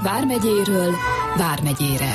Vármegyéről Vármegyére.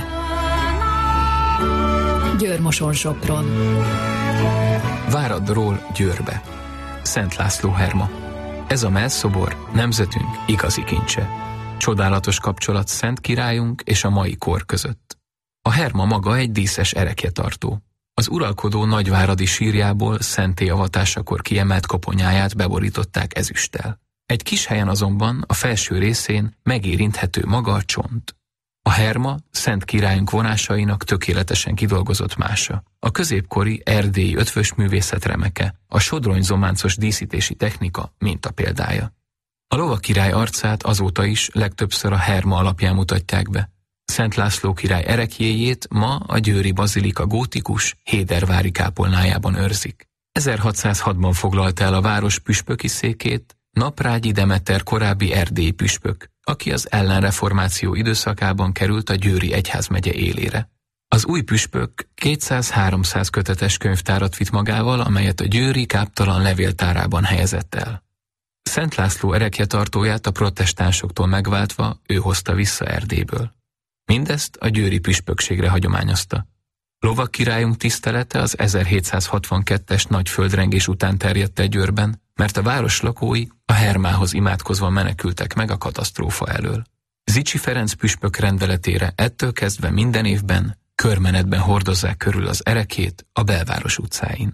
Győr-Moson-Sopron. Váradról Győrbe. Szent László herma. Ez a mellszobor nemzetünk igazi kincse. Csodálatos kapcsolat Szent Királyunk és a mai kor között. A herma maga egy díszes erekjetartó. Az uralkodó nagyváradi sírjából szentté avatásakor kiemelt koponyáját beborították ezüsttel. Egy kis helyen azonban a felső részén megérinthető maga a csont. A herma Szent Királyunk vonásainak tökéletesen kidolgozott mása. A középkori erdélyi ötvösművészet remeke, a sodrony-zománcos díszítési technika mintapéldája. A lovakirály arcát azóta is legtöbbször a herma alapján mutatják be. Szent László király ereklyéjét ma a győri bazilika gótikus hédervári kápolnájában őrzik. 1606-ban foglalta el a város püspöki székét Naprágyi Demeter korábbi erdélyi püspök, aki az ellenreformáció időszakában került a győri egyházmegye élére. Az új püspök 200-300 kötetes könyvtárat vitt magával, amelyet a győri káptalan levéltárában helyezett el. Szent László erekjetartóját a protestánsoktól megváltva ő hozta vissza Erdélyből. Mindezt a győri püspökségre hagyományozta. Lovagkirályunk tisztelete az 1762-es nagy földrengés után terjedt el Győrben, mert a város lakói a hermához imádkozva menekültek meg a katasztrófa elől. Zichy Ferenc püspök rendeletére ettől kezdve minden évben körmenetben hordozzák körül az erekét a belváros utcáin.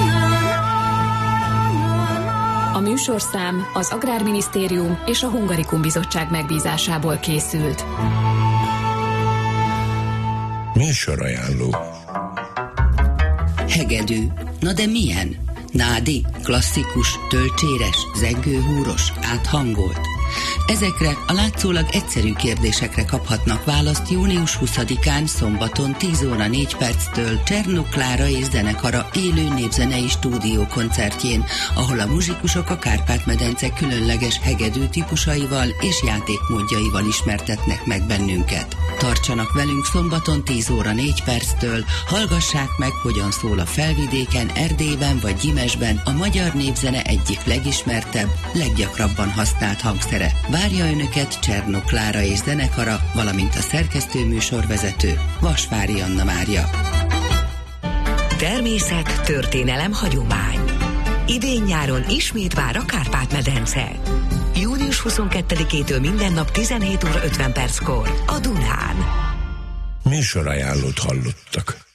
A műsorszám az Agrárminisztérium és a Hungarikum Bizottság megbízásából készült. Műsorajánló. Hegedű. Na de milyen? Nádi, klasszikus, tölcséres, zengőhúros, áthangolt. Ezekre a látszólag egyszerű kérdésekre kaphatnak választ június 20-án szombaton 10 óra 4 perctől Csernuk Klára és zenekara élő népzenei stúdió koncertjén, ahol a muzsikusok a Kárpát-medence különleges hegedű típusaival és játékmódjaival ismertetnek meg bennünket. Tartsanak velünk szombaton 10 óra 4 perctől, hallgassák meg, hogyan szól a Felvidéken, Erdélyben vagy Gyimesben a magyar népzene egyik legismertebb, leggyakrabban használt hangszere. Várja Önöket Csernuk Klára és zenekara, valamint a szerkesztő műsorvezető Vasvári Anna Mária. Természet, történelem, hagyomány. Idén-nyáron ismét vár a Kárpát-medence. Június 22-től minden nap 17 óra 50 perckor a Dunán. Műsorajánlót hallottak.